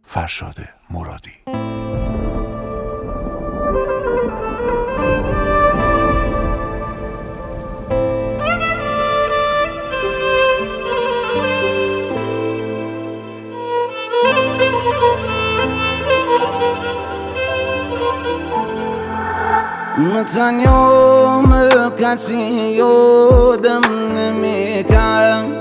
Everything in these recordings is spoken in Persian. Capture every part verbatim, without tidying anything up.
فرشاد مرادی. متنیام کسی یادم نمیکن،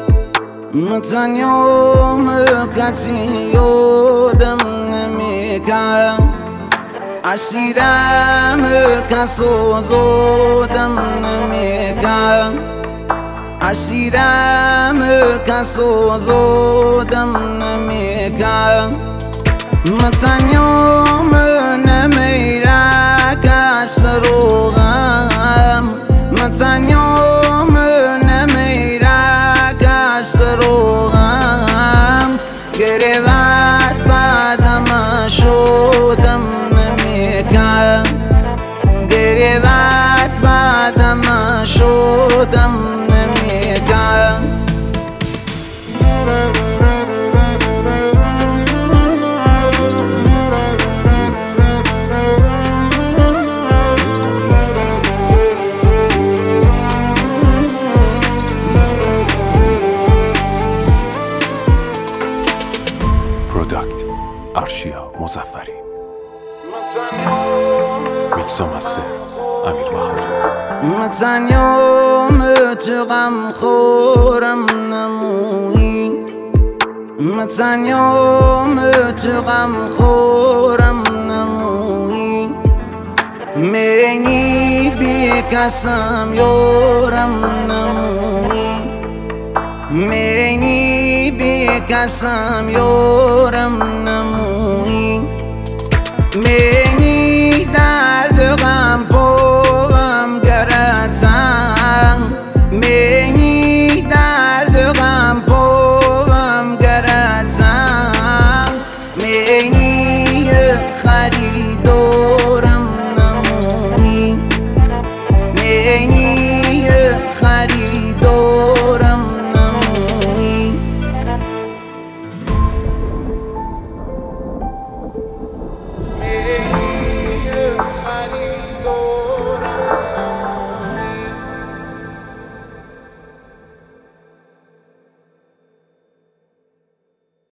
متنیام کسی یادم نمیکن، اسیرم کسو زودم نمیکن، اسیرم کسو زودم نمیکن، متنیام نمیره کس رو غم، متنیام نمیره کس رو غم، گریوت بعدم شدم نمیکن، گریوت بعدم شدم نمیکن. پروداکت آرشیا مظفری. میکس و مستر امیر بهادر. متنیام تو غم خورم نمویی، متنیام تو غم خورم نمویی، منی بی کسم یارم نمویی، منی بی کسم یارم